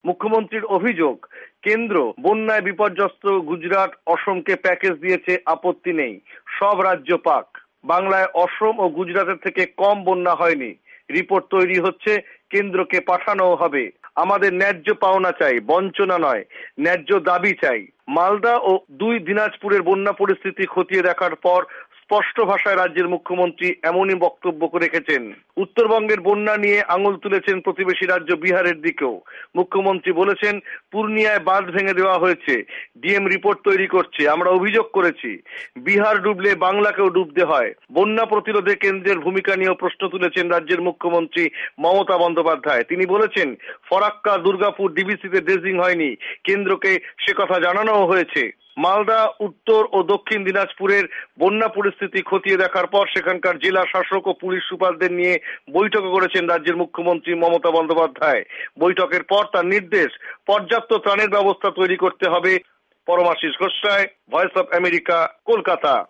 মুখ্যমন্ত্রীর অভিযোগ, কেন্দ্র বন্যায় বিপর্যস্ত গুজরাট, অসমকে প্যাকেজ দিয়েছে, আপত্তি নেই, সব রাজ্য পাক। বাংলায় অসম ও গুজরাটের থেকে কম বন্যা হয়নি। রিপোর্ট তৈরি হচ্ছে, কেন্দ্রকে পাঠানো হবে। আমাদের ন্যায্য পাওনা চাই, বঞ্চনা নয়, ন্যায্য দাবি চাই। মালদা ও 2 দিনাজপুরের বন্যা পরিস্থিতি খতিয়ে দেখার পর স্পষ্ট ভাষায় রাজ্যের মুখ্যমন্ত্রী এমনই বক্তব্য রেখেছেন। উত্তরবঙ্গের বন্যা নিয়ে আঙুল তুলেছেন প্রতিবেশী রাজ্য বিহারের দিকেও। মুখ্যমন্ত্রী বলেছেন, পূর্ণিয়ায় বাঁধ ভেঙে দেওয়া হয়েছে, ডিএম রিপোর্ট তৈরি করছে, আমরা অভিযোগ করেছি। বিহার ডুবলে বাংলাকেও ডুবতে হয়। বন্যা প্রতিরোধে কেন্দ্রের ভূমিকা নিয়েও প্রশ্ন তুলেছেন রাজ্যের মুখ্যমন্ত্রী মমতা বন্দ্যোপাধ্যায়। তিনি বলেছেন, ফরাক্কা, দুর্গাপুর ডিবিসিতে ড্রেজিং হয়নি, কেন্দ্রকে সে কথা জানানোও হয়েছে। মালদা, উত্তর ও দক্ষিণ দিনাজপুরের বন্যা পরিস্থিতি খতিয়ে দেখার পর সেখানকার জেলা শাসক ও পুলিশ সুপারদের নিয়ে বৈঠক করেছেন রাজ্যের মুখ্যমন্ত্রী মমতা বন্দ্যোপাধ্যায়। বৈঠকের পর তার নির্দেশ, পর্যাপ্ত ত্রাণের ব্যবস্থা তৈরি করতে হবে। Paramashis Goswami, voice of America, Kolkata.